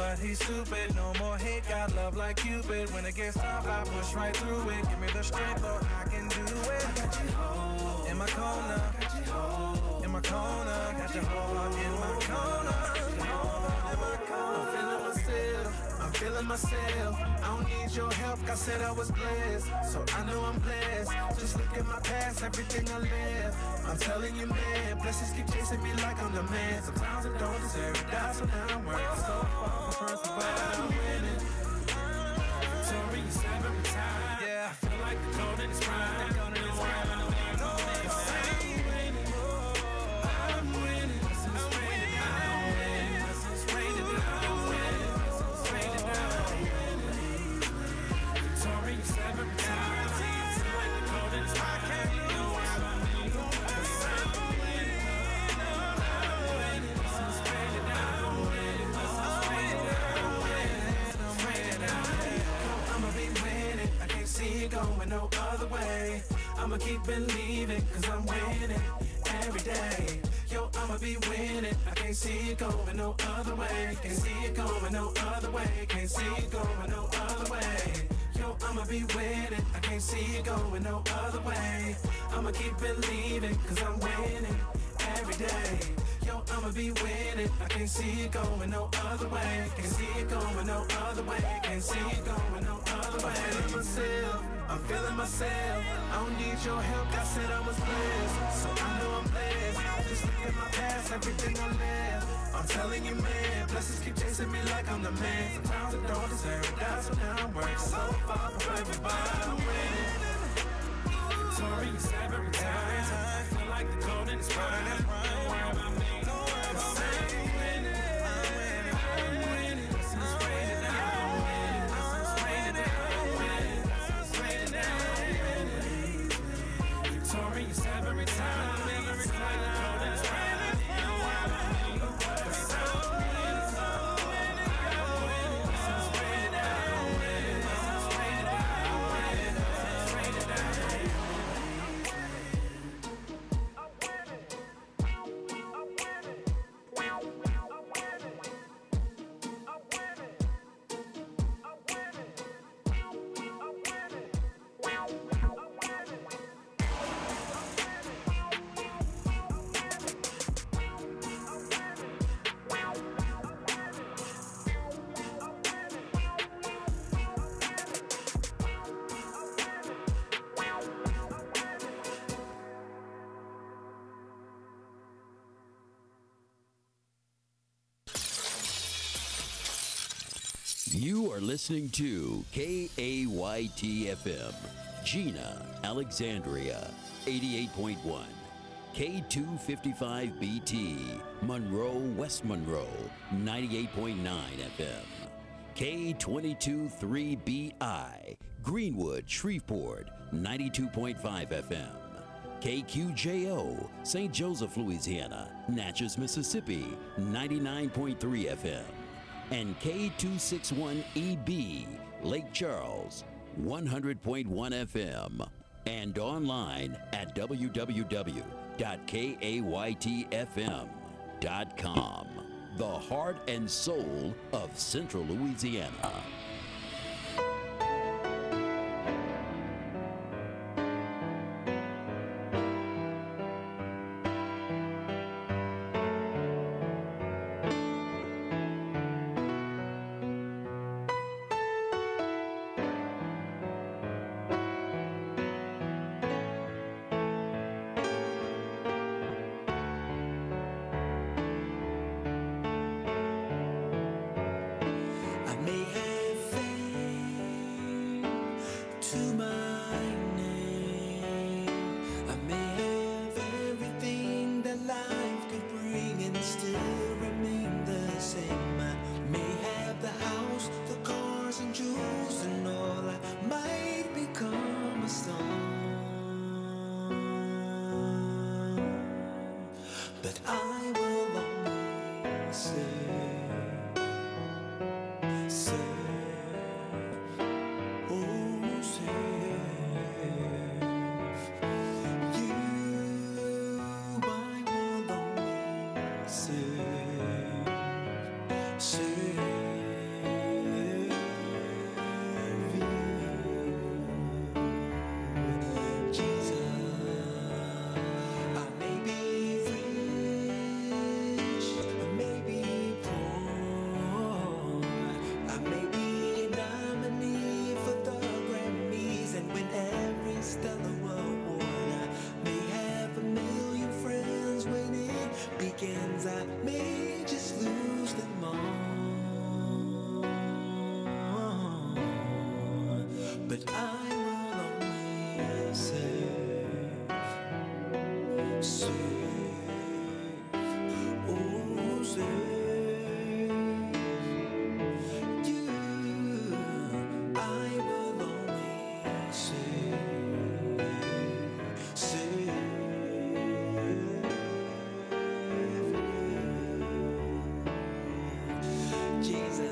but he's stupid. No more hate, got love like Cupid. When it gets tough, I push right through it. Give me the strength, Lord, I can do it. I got you home in my corner. Got you home in my corner. Got your heart in my corner. I'm feeling myself. I'm feeling myself. I don't need your help. I said I was blessed, so I know I'm blessed. Just look at my past, everything I lived. I'm telling you, man, blessings keep chasing me like I'm the man. Sometimes I don't deserve it. That's when I'm working so far from first, but I'm winning. Victorious every time. Yeah, I feel like the gold in its prime. I'm winning. Going no other way. I'ma keep believing, cause I'm winning every day. Yo, I'ma be winning. I can't see it going no other way. Can't see it going no other way. Can't see it going no other way. Yo, I'ma be winning. I can't see it going no other way. I'ma keep believing, cause I'm winning every day. Yo, I'ma be winning. I can't see it going no other way. Can't see it going no other way. Can't see it going no other way. I'm feeling myself. I don't need your help. God said I was blessed, so I know I'm blessed. Just look at my past, everything I lived. I'm telling you, man, blessings keep chasing me like I'm the man. Sometimes I don't deserve it. That's when I'm working so far from everybody. I'm winning. Victorious every time. I feel like the gold in its prime. Don't worry about me. Every time, every time, You are listening to KAYT-FM, Gina, Alexandria, 88.1. K255BT, Monroe, West Monroe, 98.9 FM. K223BI, Greenwood, Shreveport, 92.5 FM. KQJO, St. Joseph, Louisiana, Natchez, Mississippi, 99.3 FM. And K261EB, Lake Charles, 100.1 FM. And online at www.kaytfm.com. The heart and soul of Central Louisiana. but I will always serve, oh serve you. I will always serve Jesus.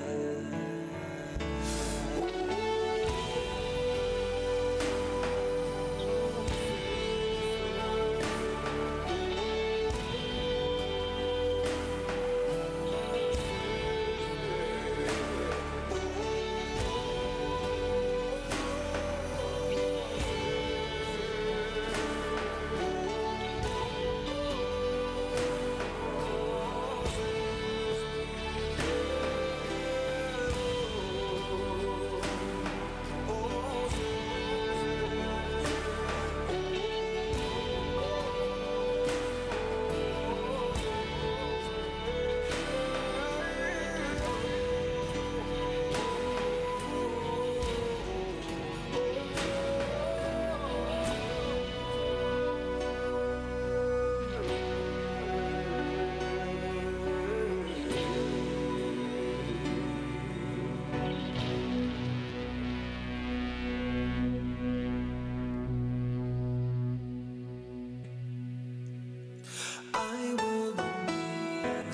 I will always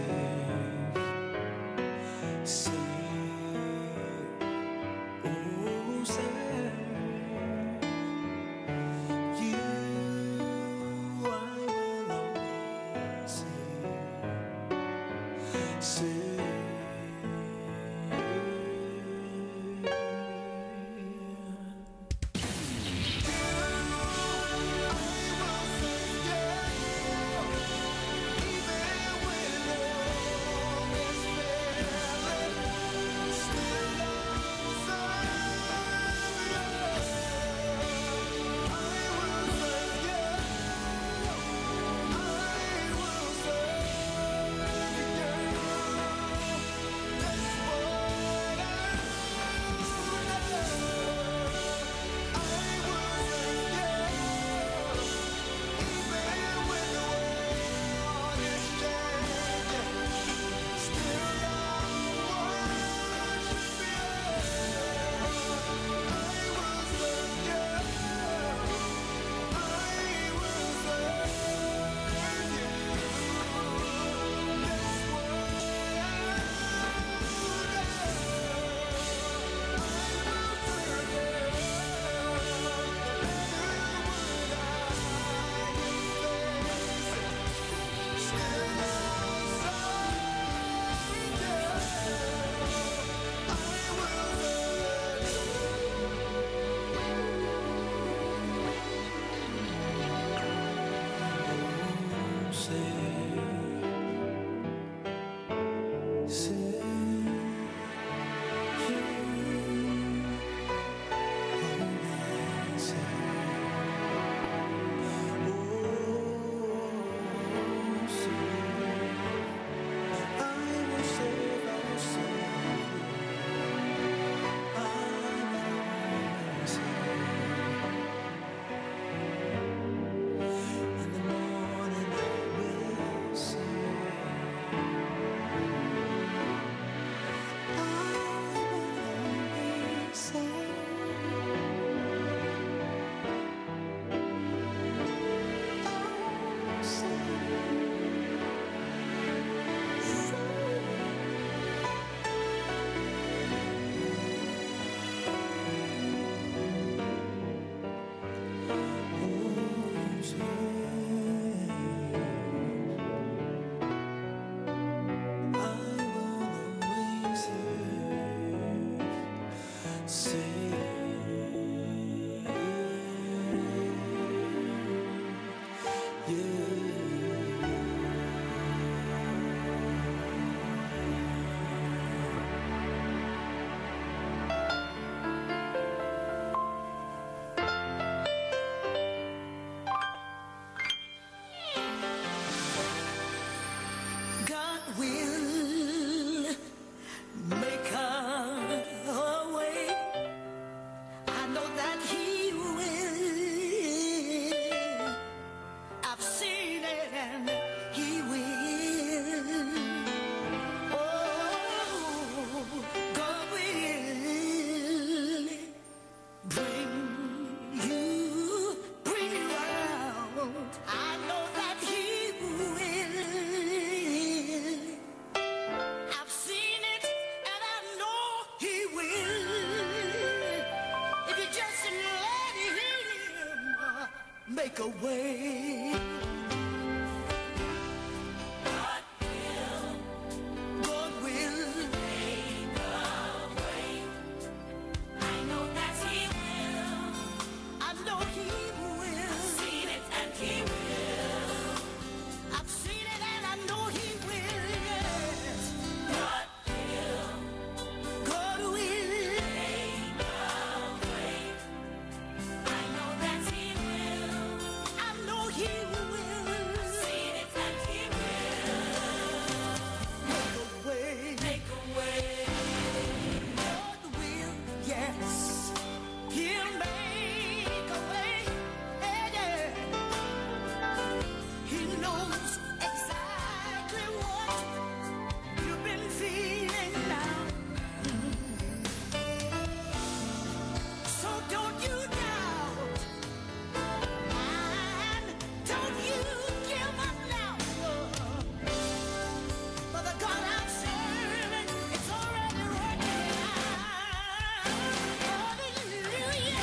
serve, oh serve you. I will always serve. Will make a way make a way. God will make a way. I know that He will. I know He will. I've seen it and He will. I've seen it and I know He will. Yes. God will make a way. I know that He will. I know He will. I've seen it and He will. Make a way. Make a way. God will, yes. He'll make a way. Yeah, yeah. He knows exactly what you've been feeling now. So don't you doubt, and don't you give up now. For the God I'm serving, it's already working out. Hallelujah.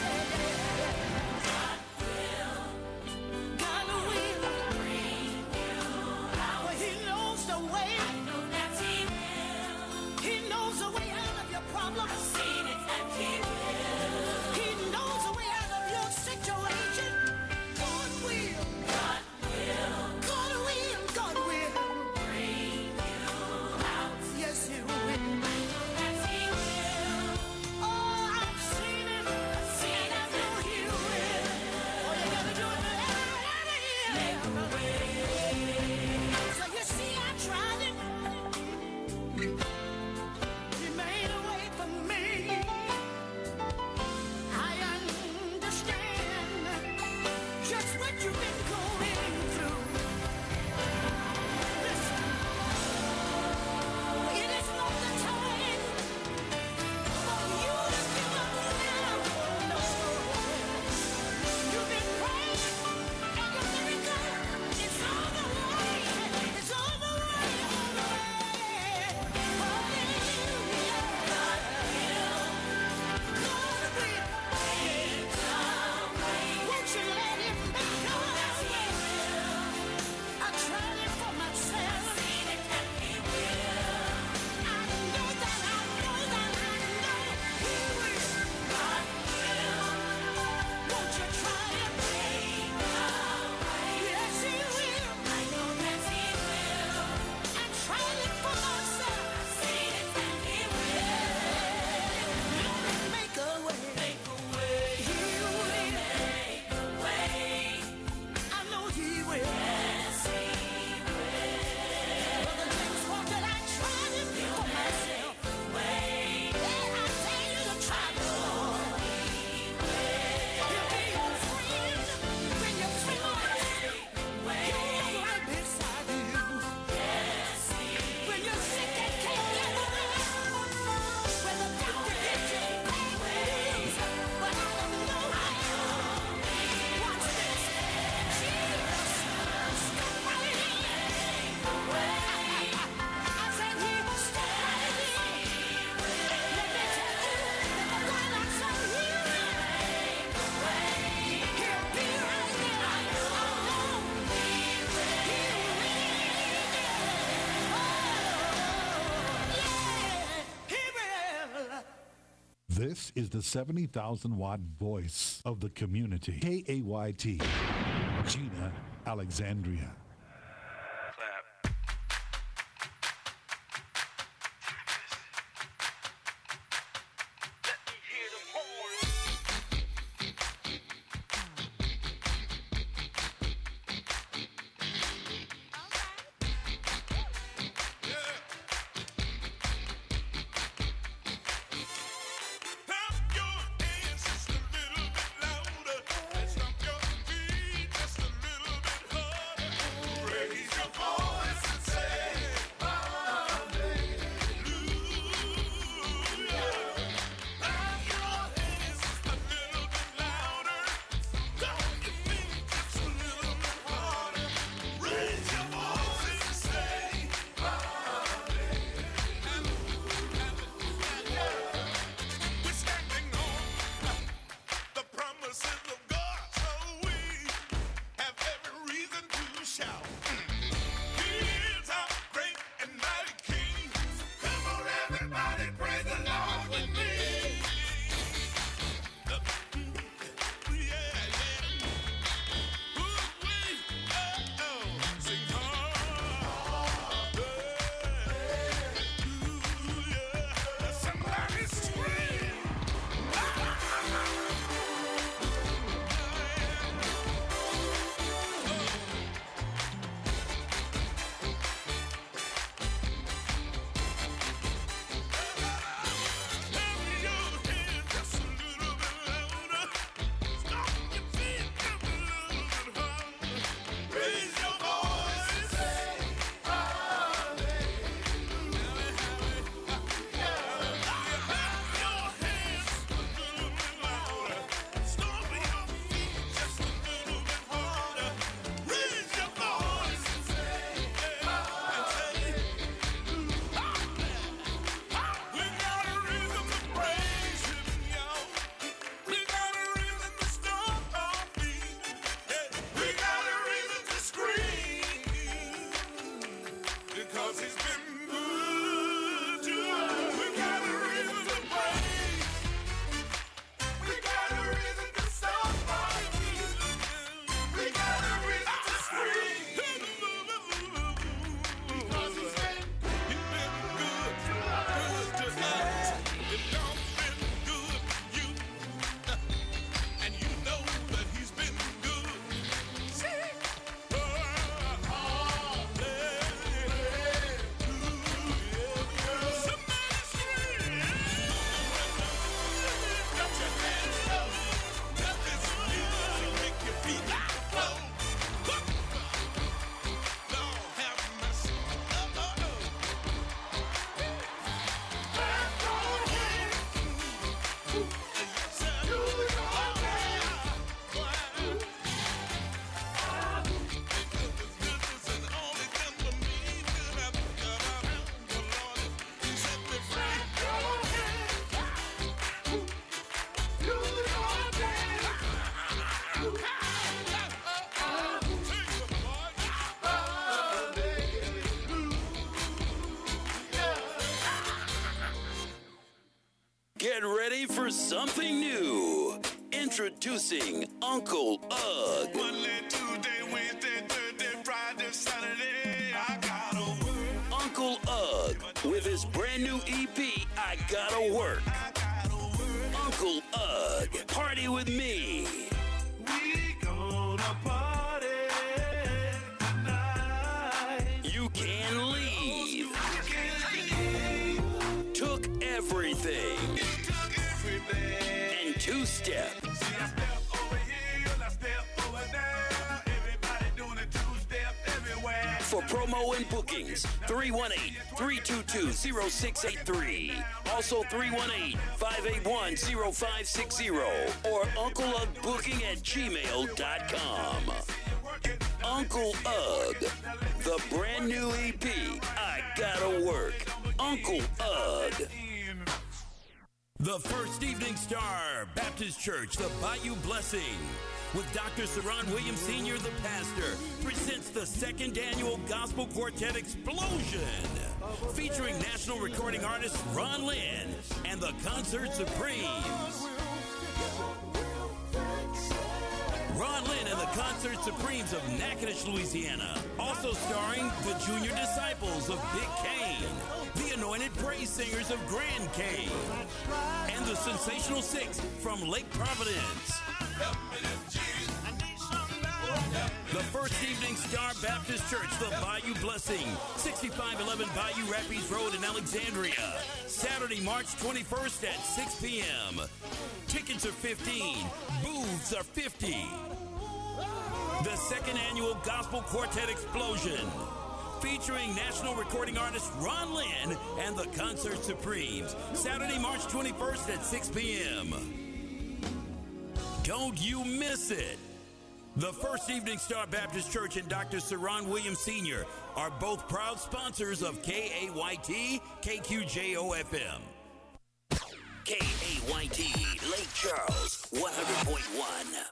God will bring you out. Well, He knows the way. I know that He will. He knows the way out of your problem. I've seen it and He will. He knows the way out of your situation. God will. God will. God will. God will bring you out. Yes, He will. I know that He will. Oh, I've seen it. I've seen it. I know He will. All you gotta do is make a way. So you see, I tried it. He made a way for me. I understand just what you've been going through. Listen, it is not the time for you to give up now. No. You've been praying and you're very good. It's on the way. It's on the way. On the way. Hallelujah. God will make a way. Won't you let Him make a way? I tried it for myself. I've seen it and He will. I know that He will. God will. Won't you try it? Make a way. Yes, He will. I know that He will. I tried it for myself. I've seen it and He will. Make a way. Make a way. He will make a way. I know He will. Yes, He will. Brother James Walker, I tried it for myself. And I tell you to try it. He'll be your friend when you feel like He'll walk right beside you. When you're sick and can't get around, when the doctor gives you bad news, but I don't know how. Watch this. Jesus, step right in. I said He will step right in. Let me tell you, the God I serve, He will make a way. He'll be right there. I know He will. He will. This is the 70,000-watt voice of the community. KAYT, Gina Alexandria. Clap. Let me hear them horns. Clap your hands just a little bit louder and stomp your feet just a little bit harder. something new. Introducing Uncle Ugg. Monday, Tuesday, Wednesday, Thursday, Friday, Saturday, I gotta work. Uncle Ugg with his brand new EP, I Gotta Work. I gotta work. Uncle Ugg, party with me. We gonna party tonight. You can leave. You can't leave. Took everything. You took everything. And two-step. See, I step over here, I step over there. Everybody doing a two-step everywhere. For promo and bookings, 318-322-0683. Also 318-581-0560 or UncleUggBooking@gmail.com. Uncle Ugg, the brand new EP, I Gotta Work. Uncle Ugg. The First Evening Star Baptist Church, the Bayou Blessing, with Dr. Saron Williams Sr., the pastor, presents the second annual Gospel Quartet Explosion, featuring national recording artist Ron Lynn and the Concert Supremes. Ron Lynn and the Concert Supremes of Natchitoches, Louisiana. Also starring the Junior Disciples of Big Cane, the Anointed Praise Singers of Grand Cane, and the Sensational Six from Lake Providence. The First Evening Star Baptist Church, the Bayou Blessing, 6511 Bayou Rapids Road in Alexandria. Saturday, March 21st at 6 p.m. Tickets are $15. Booths are $50. The second annual Gospel Quartet Explosion, featuring national recording artist Ron Lynn and the Concert Supremes. Saturday, March 21st at 6 p.m. Don't you miss it. The First Evening Star Baptist Church and Dr. Saron Williams Sr. are both proud sponsors of KAYT KQJO-FM. KAYT, Lake Charles, 100.1.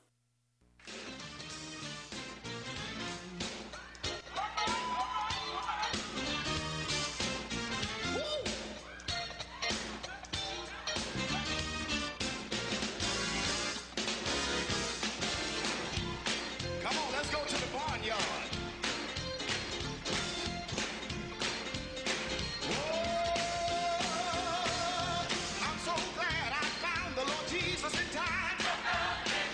Come on, let's go to the barnyard. I'm so glad I found the Lord Jesus in time.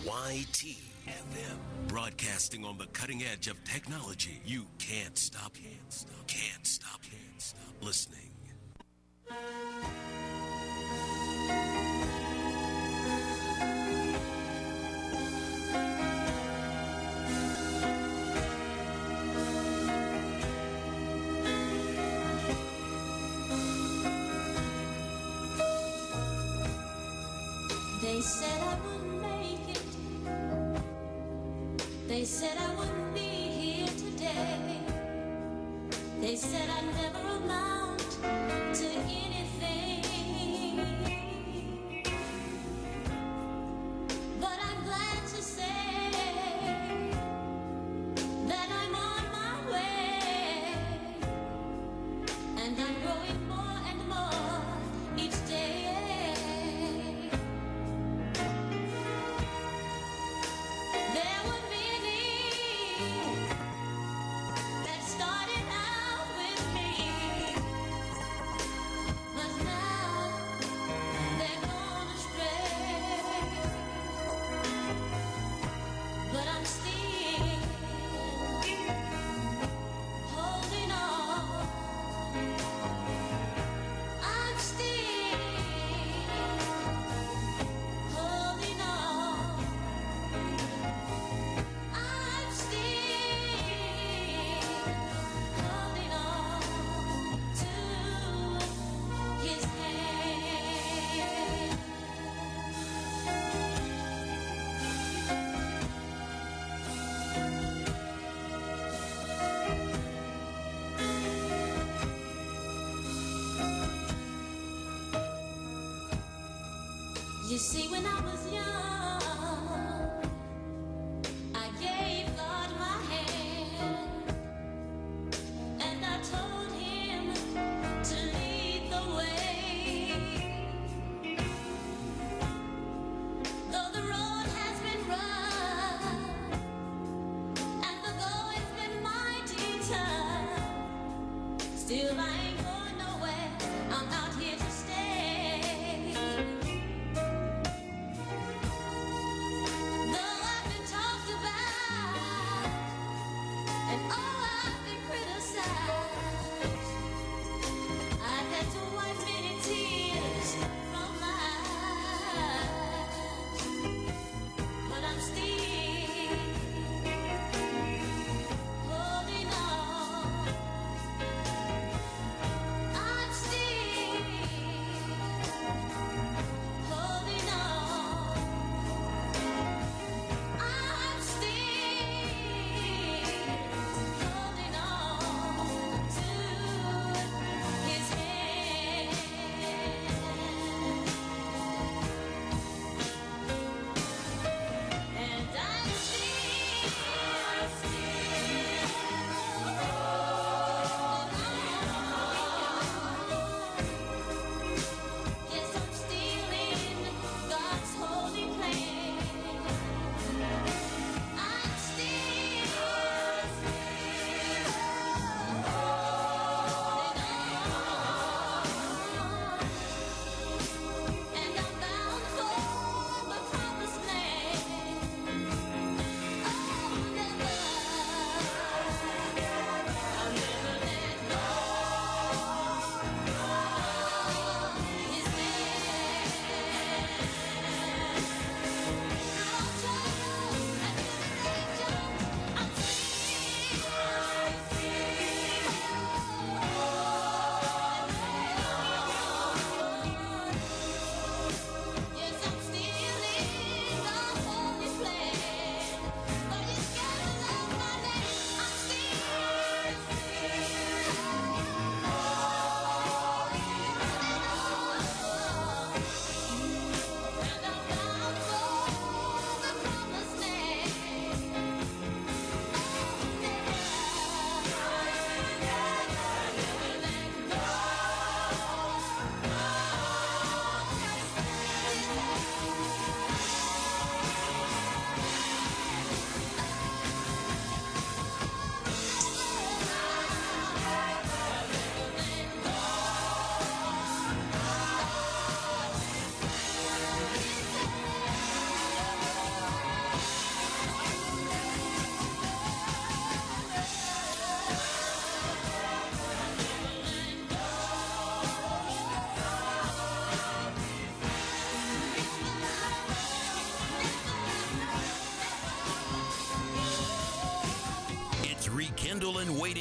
KAYT-FM. Broadcasting on the cutting edge of technology. You can't stop listening. They said I wouldn't make it. They said I wouldn't be here today. They said I'd never amount to anything. But I'm glad to say that I'm on my way. And I'm growing more and more each day. There were many that started out with me, but now they're gone astray. But I'm still holding on. I'm still holding on. I'm still holding on to his hand. You see, when I was young, I gave God my hand, and I told him to lead the way. Though the road has been rough, and the going's been mighty tough, still I ain't going nowhere, I'm out here to stay.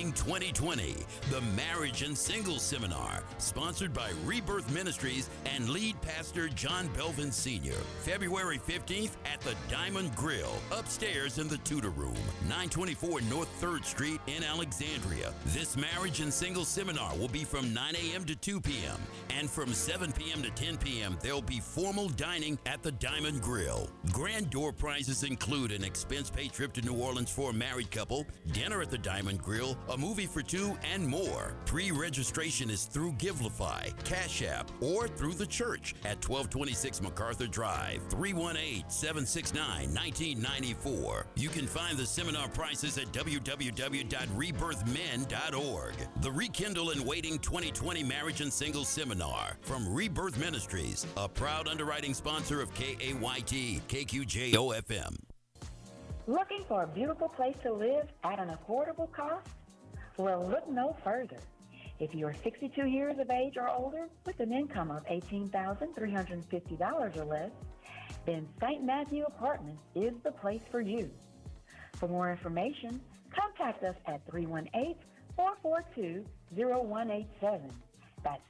Waiting 2020, the Marriage and Singles Seminar, sponsored by Rebirth Ministries and lead pastor John Belvin Sr. February 15th at the Diamond Grill, upstairs in the Tudor Room, 924 North 3rd Street in Alexandria. This Marriage and Singles Seminar will be from 9 a.m. to 2 p.m. and from 7 p.m. to 10 p.m. there'll be formal dining at the Diamond Grill. Grand door prizes include an expense-paid trip to New Orleans for a married couple, dinner at the Diamond Grill, a movie for two, and more. Pre-registration is through Givelify, Cash App, or through the church at 1226 MacArthur Drive, 318-769-1994. You can find the seminar prices at www.rebirthmen.org. The Rekindle and Waiting 2020 Marriage and Singles Seminar from Rebirth Ministries, a proud underwriting sponsor of KAYT, KQJO-FM. Looking for a beautiful place to live at an affordable cost? Well, look no further. If you are 62 years of age or older with an income of $18,350 or less, then St. Matthew Apartments is the place for you. For more information, contact us at 318-442-0187. That's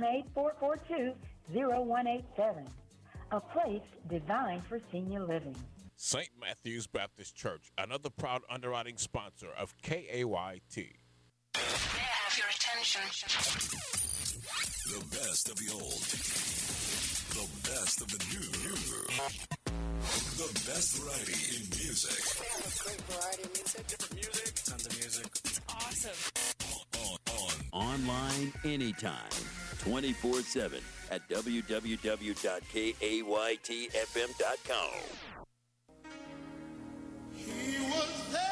318-442-0187. A place designed for senior living. St. Matthew's Baptist Church, another proud underwriting sponsor of KAYT. May I have your attention? The best of the old. The best of the new. The best variety in music. We have a great variety of music. Different music. Tons of music. It's awesome. Online anytime, 24/7 at www.kaytfm.com. He was there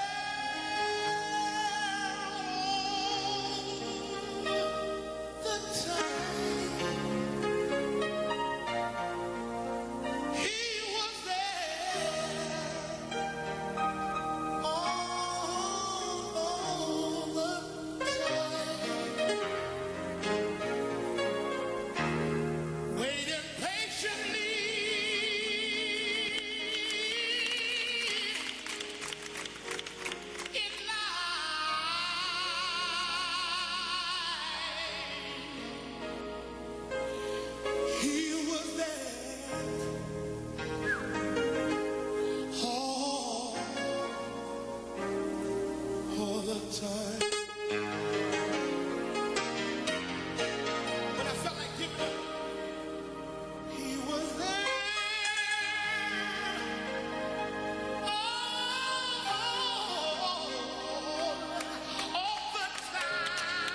all the time. He was there all the time. Waiting patiently. Time. When I felt like giving up, he was there. All the time.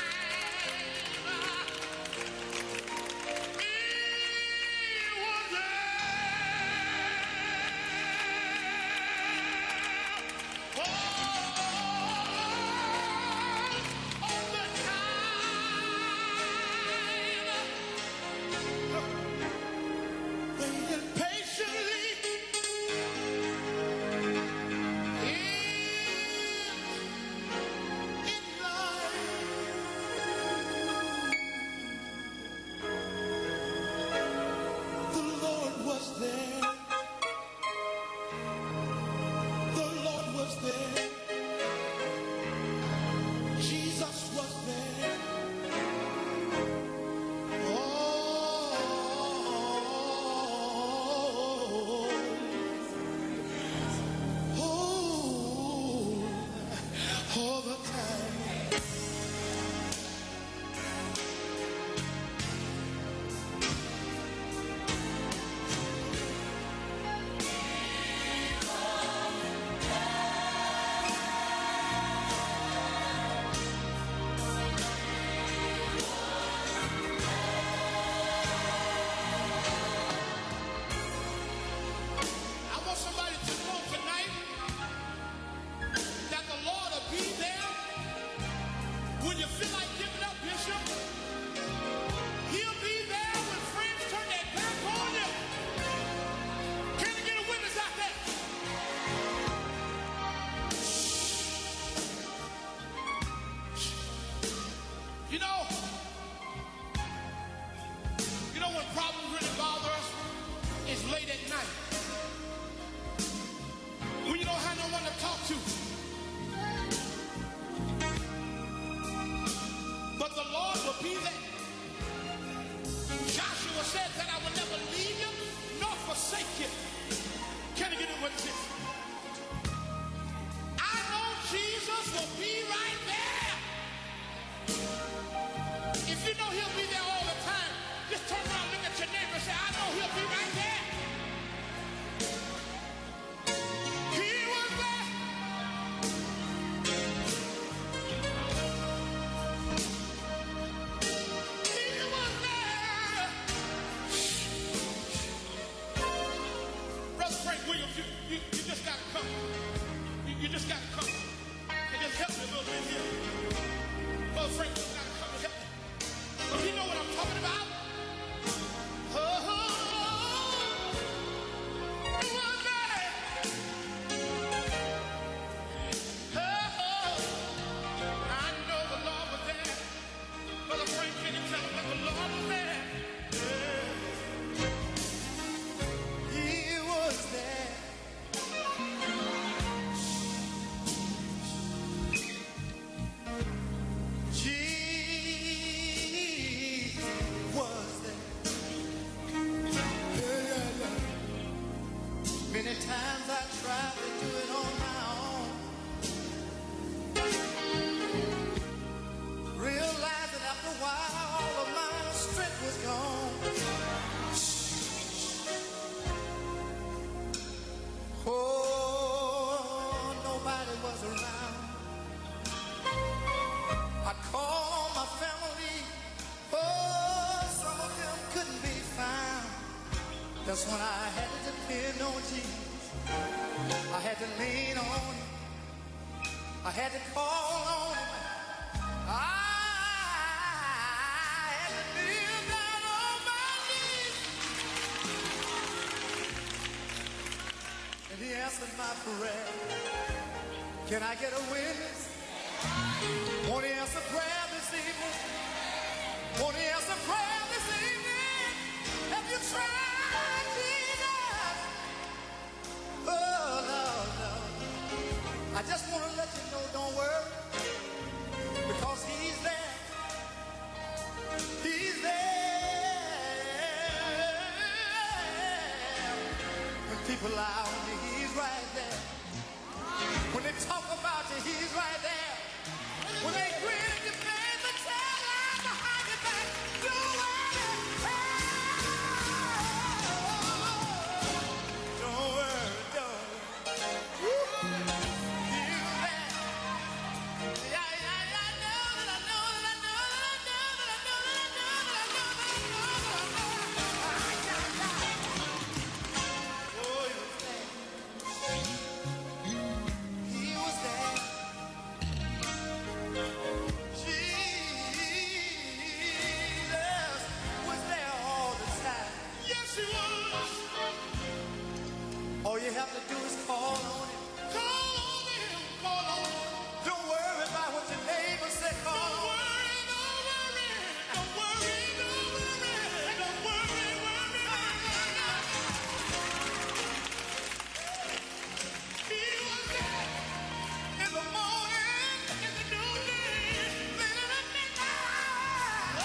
He was there. just got to come and just help me a little bit here. Brother Frank just got to come and help me. But you know what I'm talking about? Oh, it was there. Oh, I know the Lord was there. Brother Frank, can you tell him that the Lord was there? He was there. Jesus was there. Yeah, yeah, yeah. Many times I tried to do it on my own, realizing after a while all of my strength was gone. Oh, nobody was around. I called my family. Oh, some of them couldn't be found. That's when I had to depend on Jesus. I had to lean on him. I had to call on him. I had to kneel down on my knees. And he answered my prayer. Can I get a witness? Won't he answer prayer this evening? Won't he answer prayer this evening? Have you tried Jesus? Oh, no, no. I just want to let you know, don't worry, because he's there. He's there. When people lie on you, he's right there. When they talk about you, he's right there. When they grin your face and tell lies behind your back, don't worry. Don't worry, don't worry. He's there. Yeah, yeah, yeah, I know that I know that I know that I know that I know that I know that I know that I know that I know. Oh, he was there. Jesus was there all the time. Yes, he was. All you have to do is call on him. Call on him. Call on him. Don't worry about what your neighbor said. Call on him. Don't worry. Don't worry. Don't worry. Don't worry. He was there in the morning, in the noonday, late in the midnight.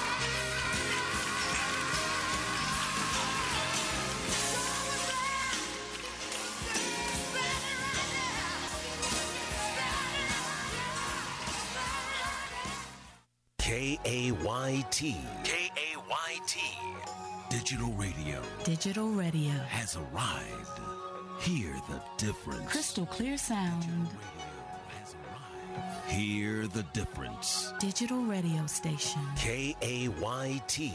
K-A-Y-T. K-A-Y-T. Digital radio Digital radio. has arrived. Hear the difference. Crystal clear sound. Hear the difference. Digital radio station. K-A-Y-T.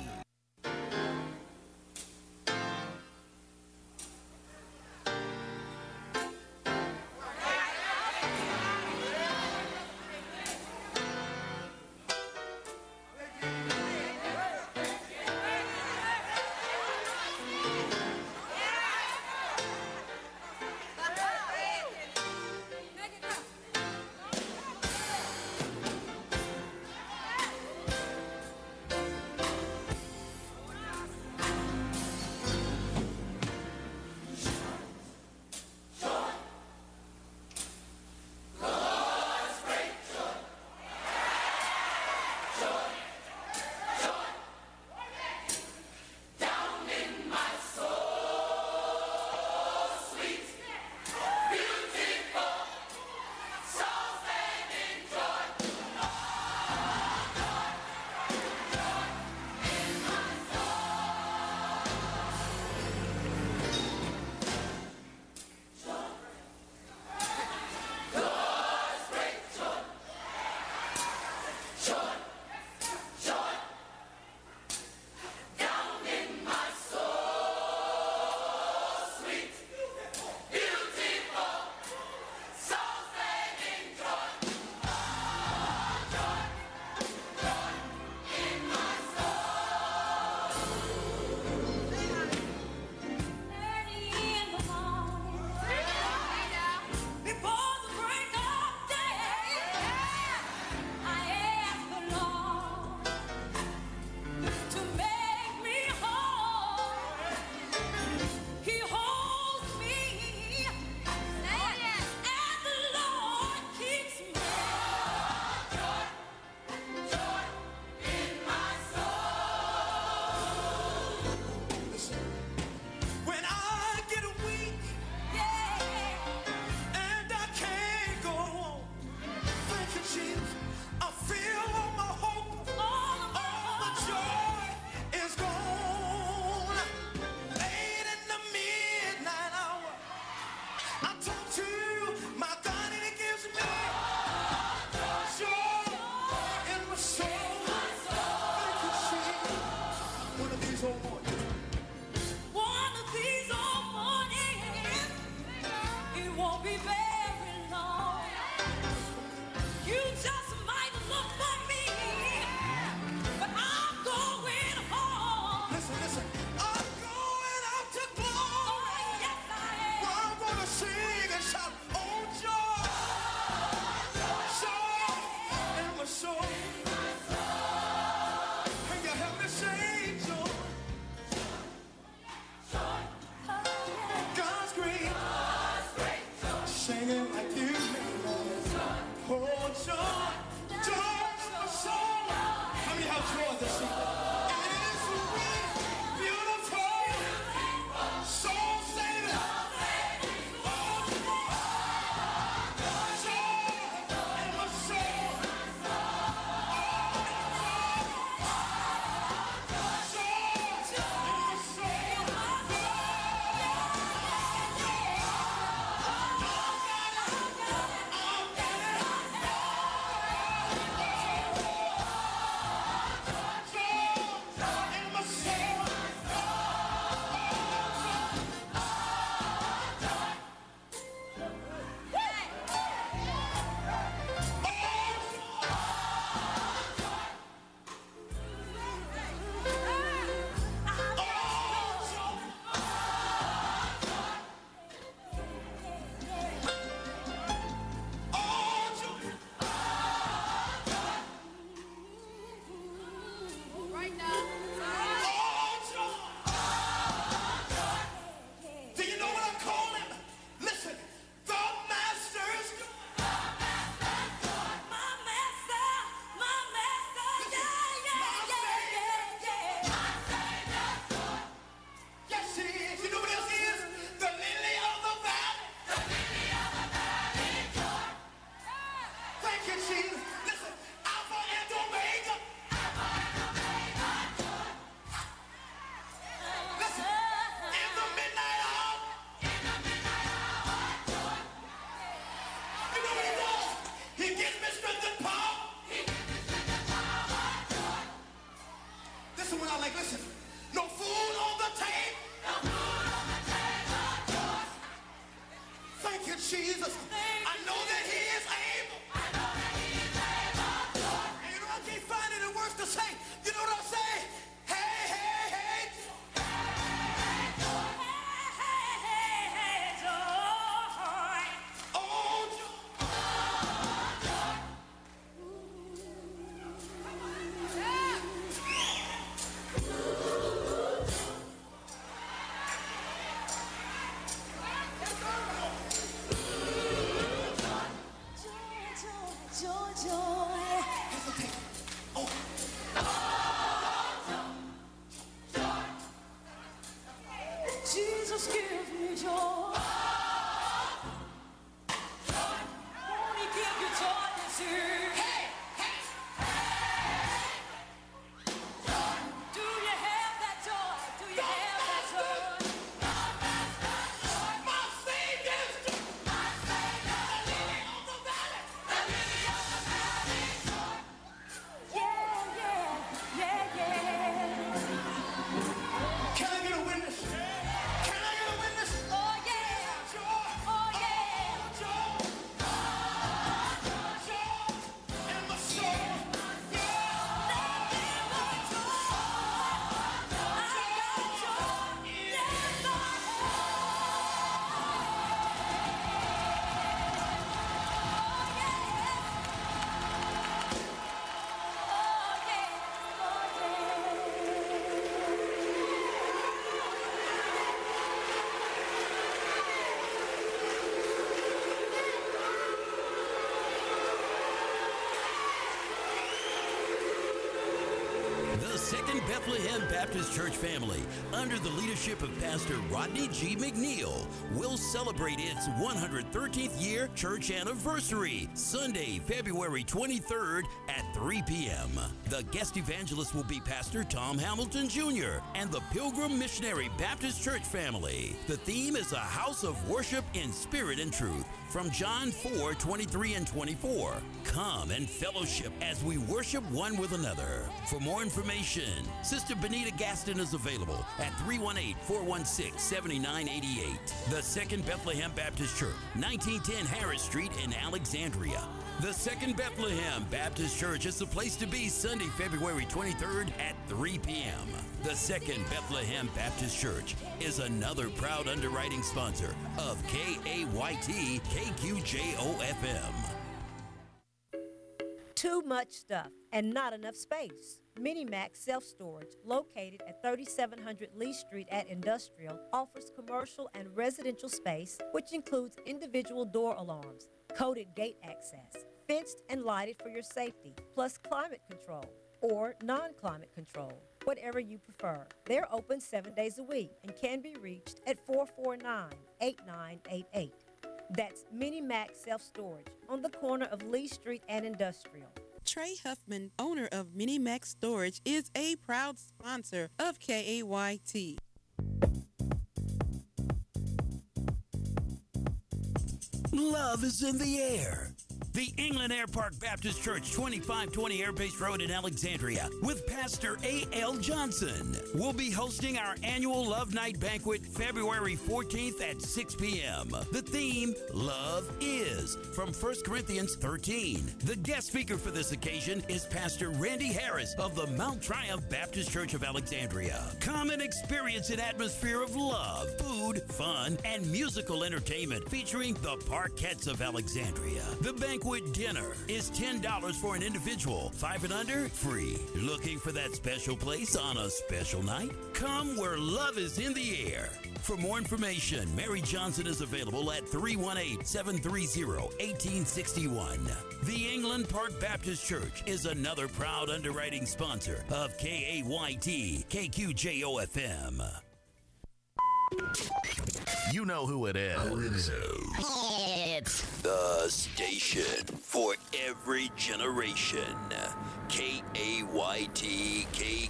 Bethlehem Baptist Church family, under the leadership of Pastor Rodney G. McNeil, will celebrate its 113th year church anniversary, Sunday, February 23rd at 3 p.m. The guest evangelist will be Pastor Tom Hamilton Jr. and the Pilgrim Missionary Baptist Church family. The theme is a house of worship in spirit and truth, from John 4:23 and 24. Come and fellowship as we worship one with another. For more information, Sister Benita Gaston is available at 318-416-7988. The Second Bethlehem Baptist Church, 1910 Harris Street in Alexandria. The Second Bethlehem Baptist Church is the place to be Sunday, February 23rd at 3 p.m. The Second Bethlehem Baptist Church is another proud underwriting sponsor of KAYT KQJO-FM. Too much stuff and not enough space. Minimax Self-Storage, located at 3700 Lee Street at Industrial, offers commercial and residential space, which includes individual door alarms, coded gate access, fenced and lighted for your safety, plus climate control or non-climate control, whatever you prefer. They're open 7 days a week and can be reached at 449-8988. That's Minimax Self-Storage on the corner of Lee Street and Industrial. Trey Huffman, owner of Minimax Storage, is a proud sponsor of KAYT. Love is in the air. The England Air Park Baptist Church, 2520 Airbase Road in Alexandria, with Pastor A.L. Johnson, will be hosting our annual Love Night Banquet February 14th at 6 p.m. The theme, Love Is, from 1 Corinthians 13. The guest speaker for this occasion is Pastor Randy Harris of the Mount Triumph Baptist Church of Alexandria. Come and experience an atmosphere of love, food, fun, and musical entertainment featuring the Parkettes of Alexandria. The banquet dinner is $10 for an individual. 5 and under, free. Looking for that special place on a special night? Come where love is in the air. For more information, Mary Johnson is available at 318-730-1861. The England Park Baptist Church is another proud underwriting sponsor of KAYT KQJO-FM. You know who it is. It's the station for every generation. KAYT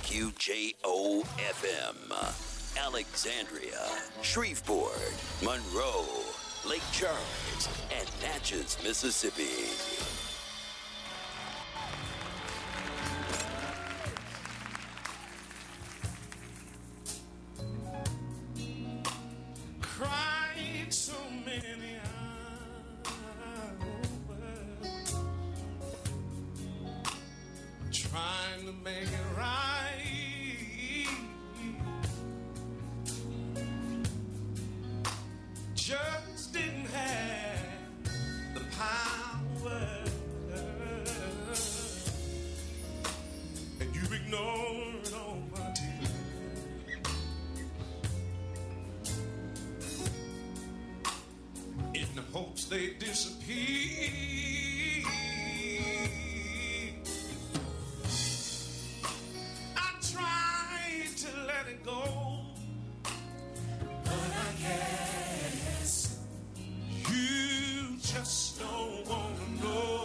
KQJO-FM. Alexandria, Shreveport, Monroe, Lake Charles, and Natchez, Mississippi. Cried so many hours, trying to make it right. Just didn't have the power, and you ignored all my tears. In the hopes they disappear. I tried to let it go, but I guess you just don't want to know.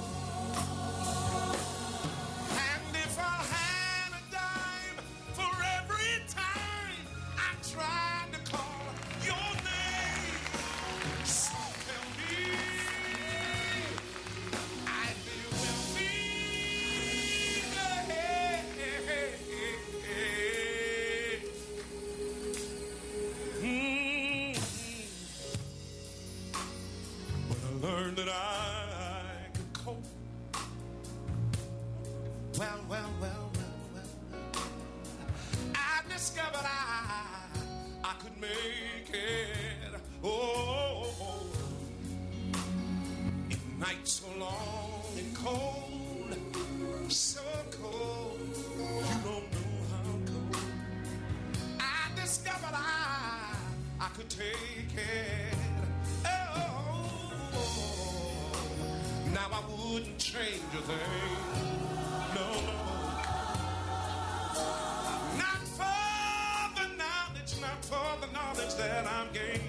And if I had a dime for every time I tried to call your name, so tell me I'd be with me. But I learned that I could cope. Well. I discovered I could make it. Oh, in nights so long and cold, so cold, you don't know how cold. I discovered I could take it. Oh, now I wouldn't change a thing. No. that I'm gaining.